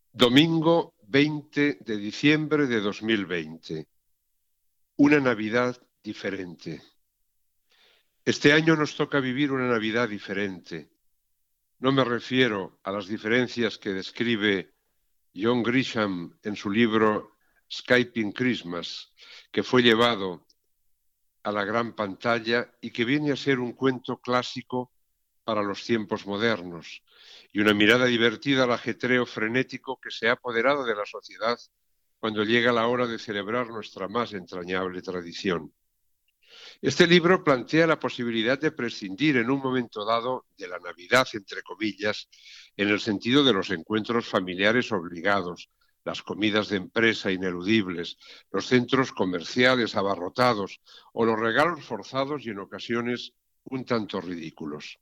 Domingo 20 de diciembre de 2020. Una Navidad diferente. Este año nos toca vivir una Navidad diferente. No me refiero a las diferencias que describe John Grisham en su libro Escaping Christmas, que fue llevado a la gran pantalla y que viene a ser un cuento clásico para los tiempos modernos, y una mirada divertida al ajetreo frenético que se ha apoderado de la sociedad cuando llega la hora de celebrar nuestra más entrañable tradición. Este libro plantea la posibilidad de prescindir en un momento dado de la Navidad, entre comillas, en el sentido de los encuentros familiares obligados, las comidas de empresa ineludibles, los centros comerciales abarrotados o los regalos forzados y en ocasiones un tanto ridículos.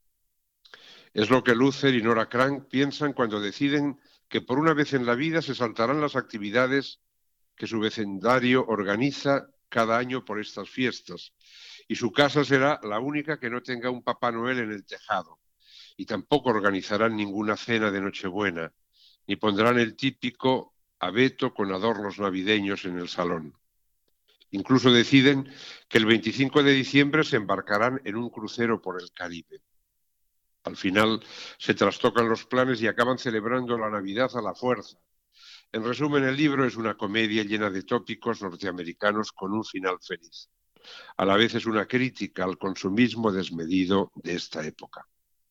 Es lo que Luther y Nora Crank piensan cuando deciden que por una vez en la vida se saltarán las actividades que su vecindario organiza cada año por estas fiestas, y su casa será la única que no tenga un Papá Noel en el tejado, y tampoco organizarán ninguna cena de Nochebuena, ni pondrán el típico abeto con adornos navideños en el salón. Incluso deciden que el 25 de diciembre se embarcarán en un crucero por el Caribe. Al final se trastocan los planes y acaban celebrando la Navidad a la fuerza. En resumen, el libro es una comedia llena de tópicos norteamericanos con un final feliz. A la vez es una crítica al consumismo desmedido de esta época.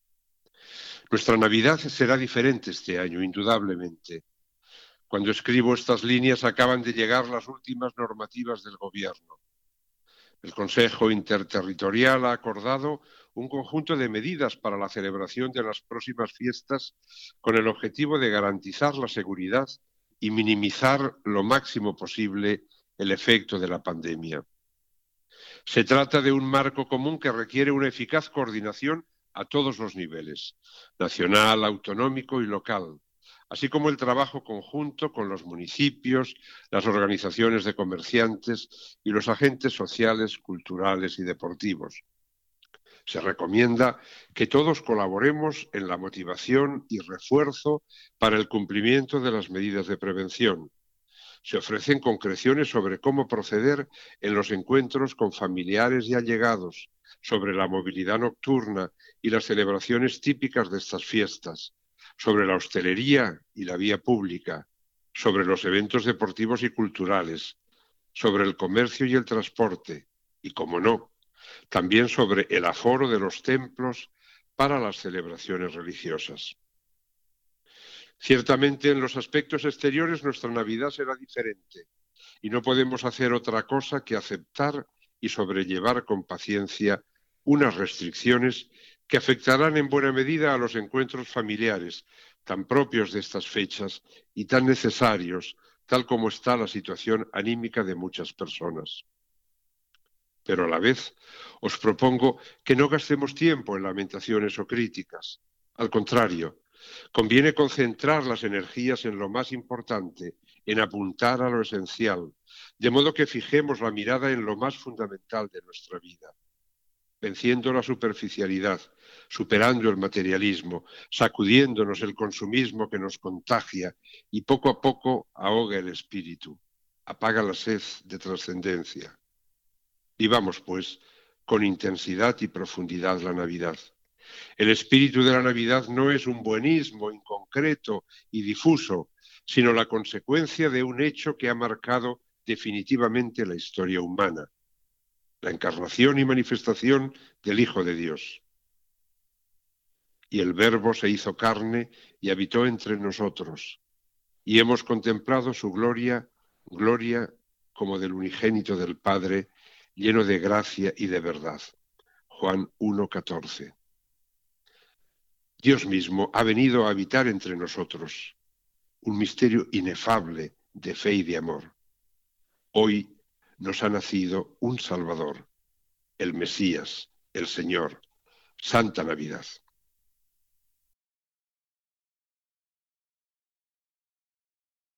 Nuestra Navidad será diferente este año, indudablemente. Cuando escribo estas líneas acaban de llegar las últimas normativas del Gobierno. El Consejo Interterritorial ha acordado un conjunto de medidas para la celebración de las próximas fiestas con el objetivo de garantizar la seguridad y minimizar lo máximo posible el efecto de la pandemia. Se trata de un marco común que requiere una eficaz coordinación a todos los niveles, nacional, autonómico y local, así como el trabajo conjunto con los municipios, las organizaciones de comerciantes y los agentes sociales, culturales y deportivos. Se recomienda que todos colaboremos en la motivación y refuerzo para el cumplimiento de las medidas de prevención. Se ofrecen concreciones sobre cómo proceder en los encuentros con familiares y allegados, sobre la movilidad nocturna y las celebraciones típicas de estas fiestas, sobre la hostelería y la vía pública, sobre los eventos deportivos y culturales, sobre el comercio y el transporte y, como no, también sobre el aforo de los templos para las celebraciones religiosas. Ciertamente, en los aspectos exteriores nuestra Navidad será diferente y no podemos hacer otra cosa que aceptar y sobrellevar con paciencia unas restricciones que afectarán en buena medida a los encuentros familiares, tan propios de estas fechas y tan necesarios, tal como está la situación anímica de muchas personas. Pero a la vez os propongo que no gastemos tiempo en lamentaciones o críticas. Al contrario, conviene concentrar las energías en lo más importante, en apuntar a lo esencial, de modo que fijemos la mirada en lo más fundamental de nuestra vida, venciendo la superficialidad, superando el materialismo, sacudiéndonos el consumismo que nos contagia y poco a poco ahoga el espíritu, apaga la sed de trascendencia. Vivamos, pues, con intensidad y profundidad la Navidad. El espíritu de la Navidad no es un buenismo inconcreto y difuso, sino la consecuencia de un hecho que ha marcado definitivamente la historia humana, la encarnación y manifestación del Hijo de Dios. Y el Verbo se hizo carne y habitó entre nosotros, y hemos contemplado su gloria, gloria como del unigénito del Padre, lleno de gracia y de verdad. Juan 1:14. Dios mismo ha venido a habitar entre nosotros, un misterio inefable de fe y de amor. Hoy nos ha nacido un Salvador, el Mesías, el Señor. Santa Navidad.